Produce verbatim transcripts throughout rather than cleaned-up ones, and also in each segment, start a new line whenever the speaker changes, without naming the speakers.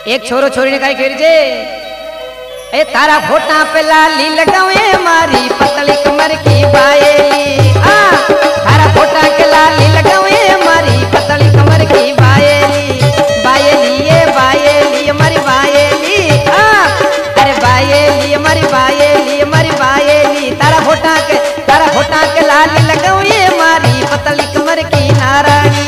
एक छोरो छोरी ने कही खेर जे ए तारा फोटा पे लाली लगावे मारी पतली कमर की बायेली आ तारा फोटा के लाली लगावे मारी पतली कमर की बायेली बायेली ये बायेली हमारी बायेली आ अरे बायेली हमारी बायेली हमारी बायेली तारा फोटा के तारा फोटा के लाली लगावे मारी पतली कमर की नारायणी।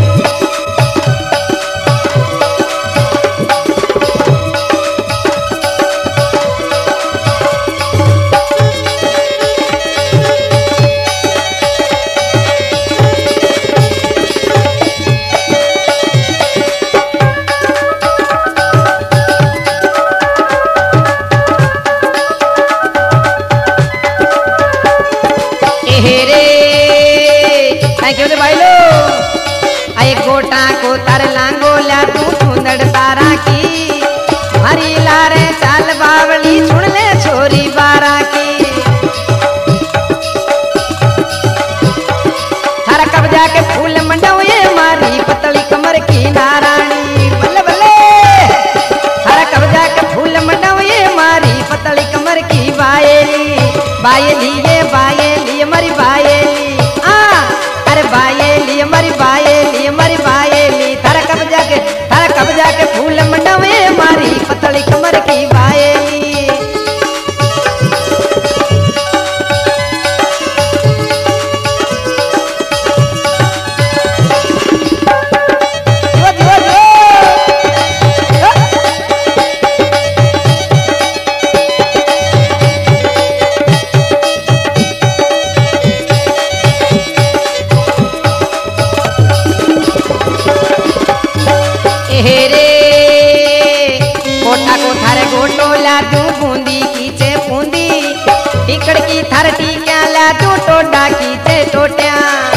गोटा को तर लांगो ला तू सुंदर तारा की हरी लारे चाल बावली सुन ले छोरी बारा की थारा कब्जा के फूल मंडवे मारी पतली कमर की नारायणी बल्ले बल्ले थारा कब्जा के फूल मंडवे मारी पतली कमर की बायेली बायेली ये बायेली हमारी बायेली आ अरे बायेली हमारी बायेली हमारी बायेली थारा कब्जा के थारा कब्जा के फूल मंडवे मारी पतली कमर की बायेली। जो जो जो हेरे कोठा को थारे गोटो ला दू बूंदी कीचे बूंदी टिकड़ की थार टीक्या ला दू टोडा कीचे टोटिया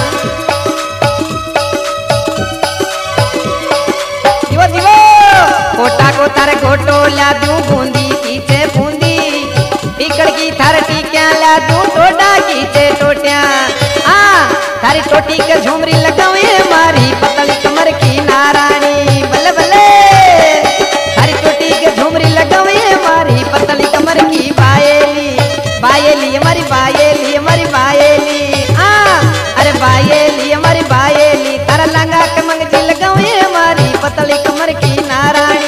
दिवो दिवो कोठा को थारे गोटो ला दू बूंदी कीचे बूंदी टिकड़ की थार टीक्या ला दू टोडा कीचे टोटिया आ थारी टोटी के झुमरी लगावे मारी पतली कमर की नारायणी बल्ले बल्ले थारी टोटी के झुमरी लगावे मारी पतली कमर की बायेली बायेली हमारी बायेली हमारी बायेली आ अरे बायेली हमारी बायेली तारा लंगा के मंगजी लगावे मारी पतली कमर की नारायणी।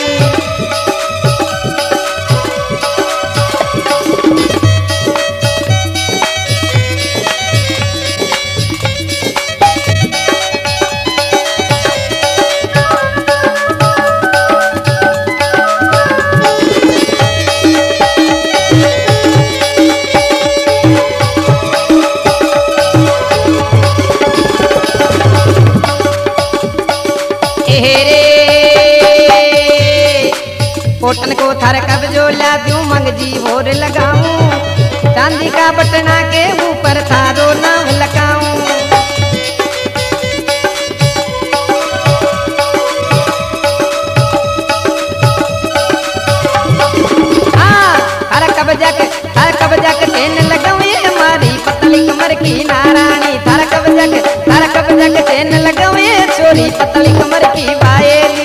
कोटन को थारे कब्जो ला दूं मंगजी भोर लगाऊं चांदी का बटना के ऊपर थारो नाम लगाऊं हाँ थारा कब्जा के थारा कब्जा के चैन लगाऊं हमारी पतली कमर की नारायणी थारा कब्जा के थारा कब्जा के चैन लगाऊं छोरी पतली कमर की बायेली।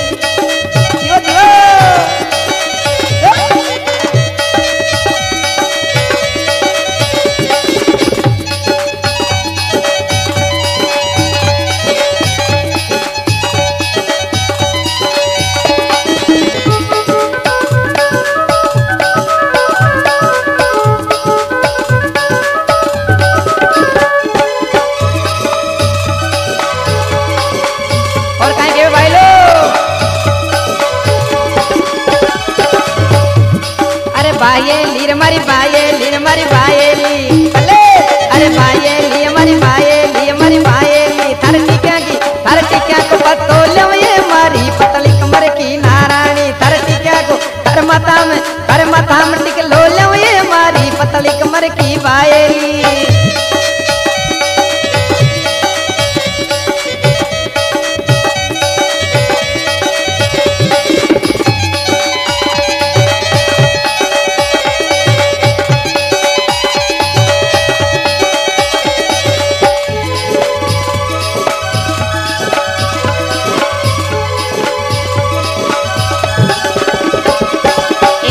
बायेली हमारी बायेली हमारी बायेली अले अरे बायेली हमारी बायेली हमारी बायेली थार टीक्या की थार टीक्या को पतो ले मारी पतली कमर की नारायणी थार टीक्या को थार माथा में थार माथा में टिक लो ले मारी पतली कमर की बायेली।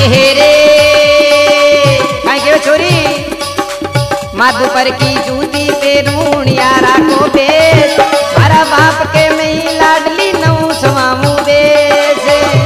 हे रे कहीं के छोरी माधु पर की जूती पे रून यारा को बेस मारा बाप के में लाडली नऊ समामू बेस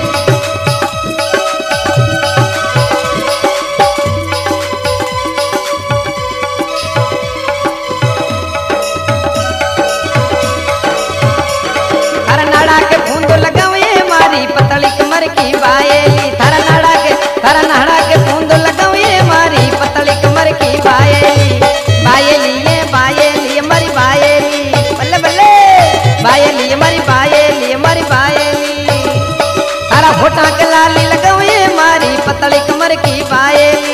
थारा नाड़ा के फूंदो लगावे मारी पतली कमर की बायली थारा नाड़ा के थारा नाड़ा के फूंदो लगावे मारी पतली कमर की बायली बायली ये बायली हमारी बायली बल्ले बल्ले बायली हमारी बायली हमारी बायली थारा फोटा के लाली लगावे मारी पतली कमर की बायली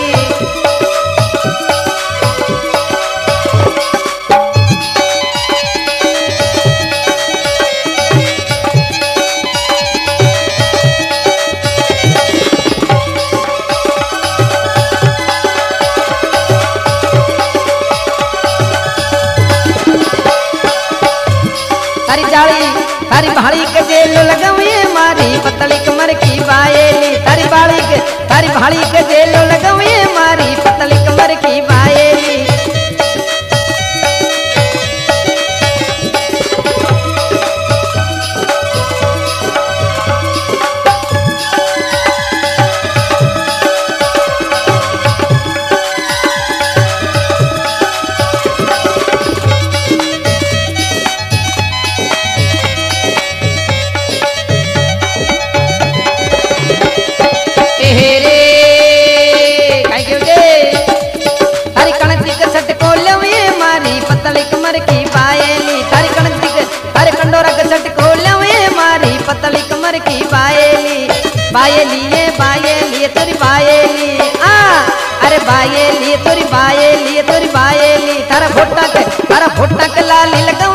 थारी भाड़ी के जेल लगावे मारी पतली कमर की बायली थारी भाड़ी के थारी भाड़ी के जेल लगावे मारी पतली कमर की बायली पतली कमर की बायली थारी कणती के थारे कंडोरा के सट को लवे मारी पतली कमर की बायली बायली ये बायली ये तोरी बायली आ अरे बायली ये तोरी बायली ये तोरी बायली थारा फोटा के थारा फोटा के लाली लगा